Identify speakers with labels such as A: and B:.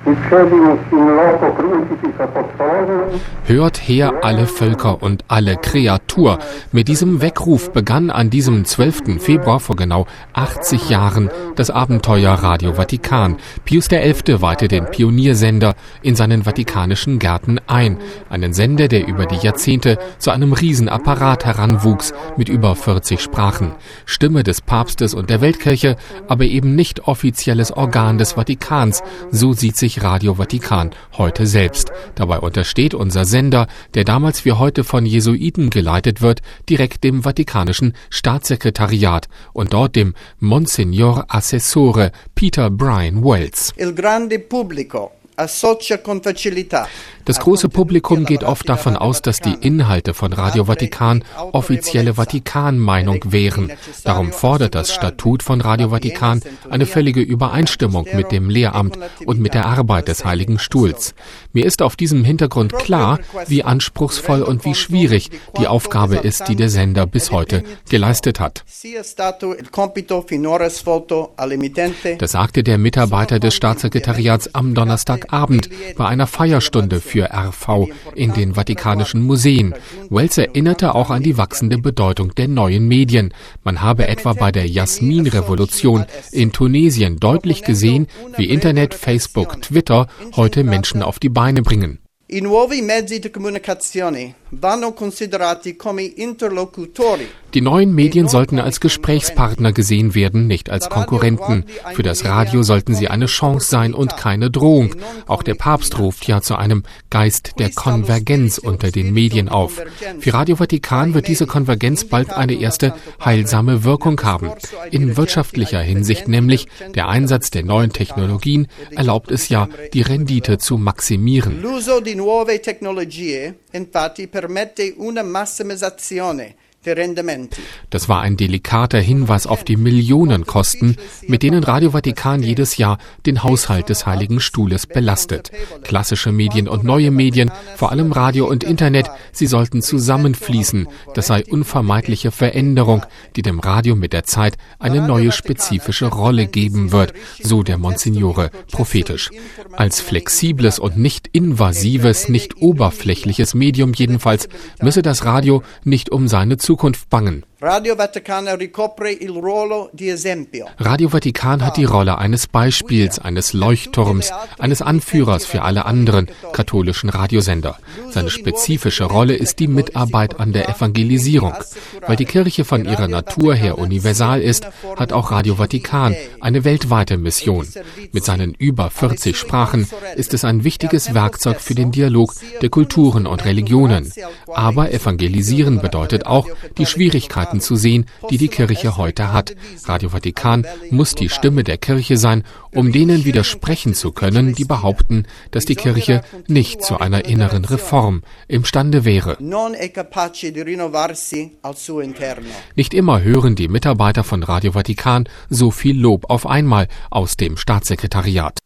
A: Hört her alle Völker und alle Kreatur. Mit diesem Weckruf begann an diesem 12. Februar vor genau 80 Jahren das Abenteuer Radio Vatikan. Pius XI. Weihte den Pioniersender in seinen vatikanischen Gärten ein. Einen Sender, der über die Jahrzehnte zu einem Riesenapparat heranwuchs mit über 40 Sprachen. Stimme des Papstes und der Weltkirche, aber eben nicht offizielles Organ des Vatikans. So sieht sich Radio Vatikan heute selbst. Dabei untersteht unser Sender, der damals wie heute von Jesuiten geleitet wird, direkt dem Vatikanischen Staatssekretariat und dort dem Monsignor Assessore Peter Brian Wells. Das große Publikum geht oft davon aus, dass die Inhalte von Radio Vatikan offizielle Vatikan-Meinung wären. Darum fordert das Statut von Radio Vatikan eine völlige Übereinstimmung mit dem Lehramt und mit der Arbeit des Heiligen Stuhls. Mir ist auf diesem Hintergrund klar, wie anspruchsvoll und wie schwierig die Aufgabe ist, die der Sender bis heute geleistet hat. Das sagte der Mitarbeiter des Staatssekretariats am Donnerstagabend bei einer Feierstunde für RV in den Vatikanischen Museen. Wells erinnerte auch an die wachsende Bedeutung der neuen Medien. Man habe etwa bei der Jasmin-Revolution in Tunesien deutlich gesehen, wie Internet, Facebook, Twitter heute Menschen auf die Beine bringen.
B: I nuovi mezzi di comunicazione vanno considerati come interlocutori.
A: Die neuen Medien sollten als Gesprächspartner gesehen werden, nicht als Konkurrenten. Für das Radio sollten sie eine Chance sein und keine Drohung. Auch der Papst ruft ja zu einem Geist der Konvergenz unter den Medien auf. Für Radio Vatikan wird diese Konvergenz bald eine erste heilsame Wirkung haben. In wirtschaftlicher Hinsicht nämlich, der Einsatz der neuen Technologien erlaubt es ja, die Rendite zu maximieren.
B: L'uso di nuove tecnologie, infatti, permette una massimizzazione.
A: Das war ein delikater Hinweis auf die Millionenkosten, mit denen Radio Vatikan jedes Jahr den Haushalt des Heiligen Stuhles belastet. Klassische Medien und neue Medien, vor allem Radio und Internet, sie sollten zusammenfließen. Das sei unvermeidliche Veränderung, die dem Radio mit der Zeit eine neue spezifische Rolle geben wird, so der Monsignore prophetisch. Als flexibles und nicht invasives, nicht oberflächliches Medium jedenfalls müsse das Radio nicht um seine Zukunft bangen.
B: Radio Vatikan
A: hat die Rolle eines Beispiels, eines Leuchtturms, eines Anführers für alle anderen katholischen Radiosender. Seine spezifische Rolle ist die Mitarbeit an der Evangelisierung. Weil die Kirche von ihrer Natur her universal ist, hat auch Radio Vatikan eine weltweite Mission. Mit seinen über 40 Sprachen ist es ein wichtiges Werkzeug für den Dialog der Kulturen und Religionen. Aber evangelisieren bedeutet auch, die Schwierigkeiten zu sehen, die die Kirche heute hat. Radio Vatikan muss die Stimme der Kirche sein, um denen widersprechen zu können, die behaupten, dass die Kirche nicht zu einer inneren Reform imstande wäre. Nicht immer hören die Mitarbeiter von Radio Vatikan so viel Lob auf einmal aus dem Staatssekretariat.